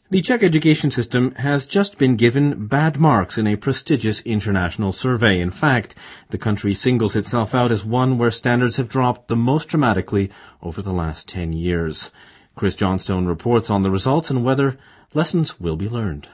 The Czech education system has just been given bad marks in a prestigious international survey. In fact, the country singles itself out as one where standards have dropped the most dramatically over the last 10 years. Chris Johnstone reports on the results and whether lessons will be learned.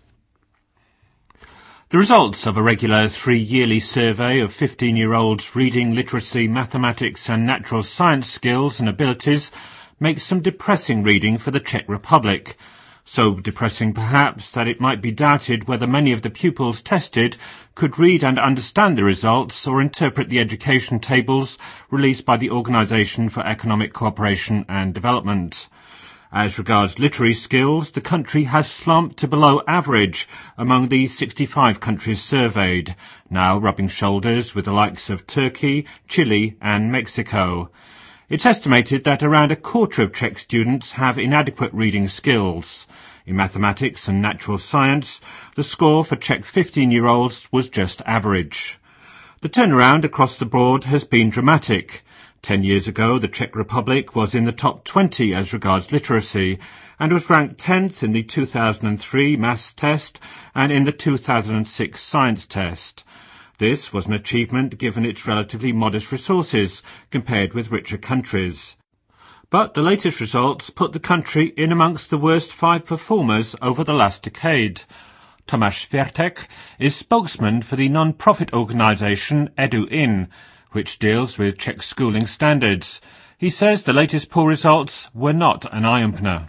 The results of a regular 3-yearly survey of 15-year-olds' reading, literacy, mathematics and natural science skills and abilities make some depressing reading for the Czech Republic. So depressing perhaps that it might be doubted whether many of the pupils tested could read and understand the results or interpret the education tables released by the Organisation for Economic Cooperation and Development. As regards literary skills, the country has slumped to below average among the 65 countries surveyed, now rubbing shoulders with the likes of Turkey, Chile and Mexico. It's estimated that around a quarter of Czech students have inadequate reading skills. In mathematics and natural science, the score for Czech 15-year-olds was just average. The turnaround across the board has been dramatic. 10 years ago, the Czech Republic was in the top 20 as regards literacy and was ranked 10th in the 2003 maths test and in the 2006 science test. This was an achievement given its relatively modest resources compared with richer countries. But the latest results put the country in amongst the worst 5 performers over the last decade. Tomáš Svěrtek is spokesman for the non-profit organisation EduIn, which deals with Czech schooling standards. He says the latest poll results were not an eye-opener.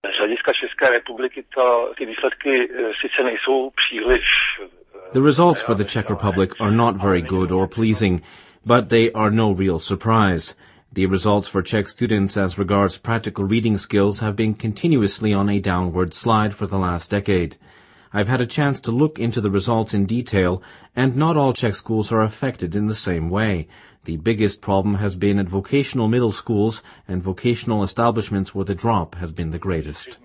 The results for the Czech Republic are not very good or pleasing, but they are no real surprise. The results for Czech students as regards practical reading skills have been continuously on a downward slide for the last decade. I've had a chance to look into the results in detail, and not all Czech schools are affected in the same way. The biggest problem has been at vocational middle schools and vocational establishments where the drop has been the greatest.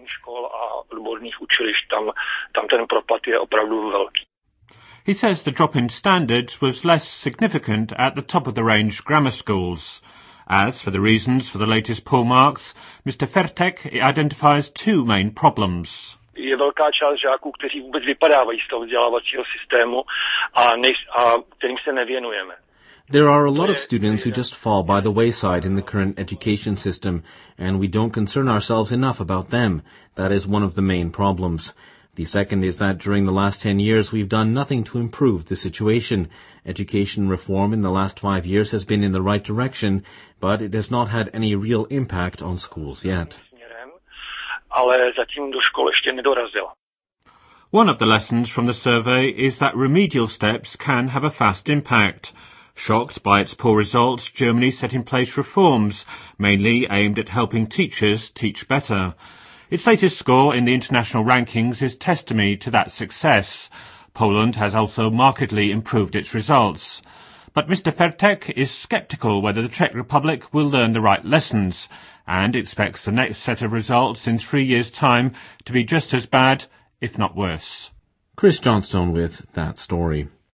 He says the drop in standards was less significant at the top-of-the-range grammar schools. As for the reasons for the latest poll marks, Mr. Svěrtek identifies 2 main problems. Je velká část žáků, kteří vůbec vypadávají z toho vzdělávacího systému a kterým se nevěnujeme. There are a lot of students who just fall by the wayside in the current education system, and we don't concern ourselves enough about them. That is one of the main problems. The second is that during the last 10 years we've done nothing to improve the situation. Education reform in the last 5 years has been in the right direction, but it has not had any real impact on schools yet. One of the lessons from the survey is that remedial steps can have a fast impact. Shocked by its poor results, Germany set in place reforms, mainly aimed at helping teachers teach better. Its latest score in the international rankings is testimony to that success. Poland has also markedly improved its results. But Mr. Svěrtek is sceptical whether the Czech Republic will learn the right lessons and expects the next set of results in 3 years' time to be just as bad, if not worse. Chris Johnstone with that story.